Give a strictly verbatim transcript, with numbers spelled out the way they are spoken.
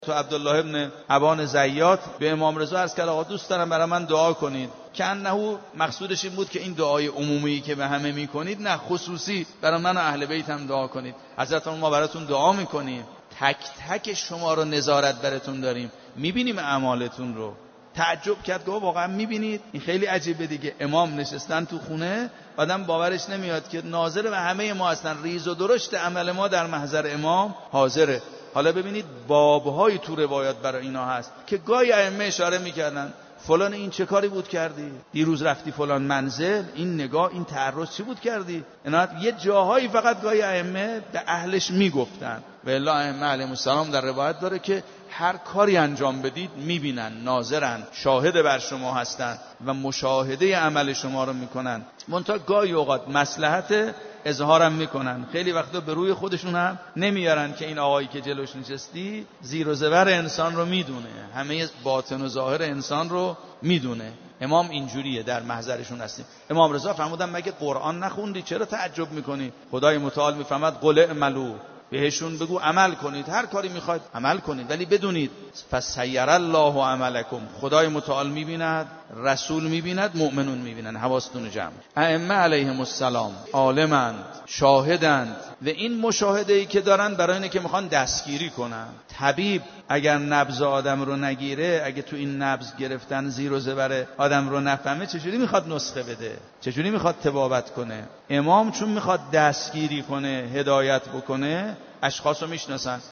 تو عبدالله ابن ابان زیات به امام رضا عرض کرد آقا دوست دارم برای من دعا کنید، که انه مقصودش این بود که این دعای عمومی که به همه میکنید نه، خصوصی برای من و اهل بیتم دعا کنید. حضرت ما براتون دعا میکنیم، تک تک شما رو نظارت براتون داریم، میبینیم اعمالتون رو. تعجب کرد، گفت واقعا میبینید؟ این خیلی عجیبه دیگه. امام نشستن تو خونه، آدم باورش نمیاد که ناظر به همه ما هستن، ریز و درشت عمل ما در محضر امام حاضره. حالا ببینید بابهای تو روایات برای اینا هست که گاهی ائمه اشاره میکردن فلان این چه کاری بود کردی، دیروز رفتی فلان منزل، این نگاه، این تعرض چی بود کردی. اینا یه جاهایی فقط گاهی ائمه به اهلش میگفتن، و الا ائمه علیهم السلام در روایت داره که هر کاری انجام بدید میبینن، ناظرن، شاهد بر شما هستن و مشاهده عمل شما رو میکنن. منتها گاهی اوقات مصلحت اظهارم میکنن، خیلی وقتا به روی خودشون هم نمیارن که این آقایی که جلوش نشستی زیر و زبر انسان رو میدونه، همه باطن و ظاهر انسان رو میدونه. امام اینجوریه، در محضرشون هستیم. امام رضا فرمودن مگه قرآن نخوندی؟ چرا تعجب میکنی؟ خدای متعال میفرماد قل اعملوا، بهشون بگو عمل کنید، هر کاری میخواید عمل کنید، ولی بدونید فسیر الله عملکم، خدای متعال میبیند، رسول میبیند، مؤمنون میبینن. حواستون جمع. ائمه علیهم السلام عالمند، شاهدند، و این مشاهده ای که دارن برای اینه که میخوان دستگیری کنن. طبیب اگر نبض آدم رو نگیره، اگه تو این نبض گرفتن زیر و زبر آدم رو نفهمه، چجوری میخواد نسخه بده؟ چجوری میخواد طبابت کنه؟ امام چون میخواد دستگیری کنه، هدایت بکنه، اشخاص رو میشناسن.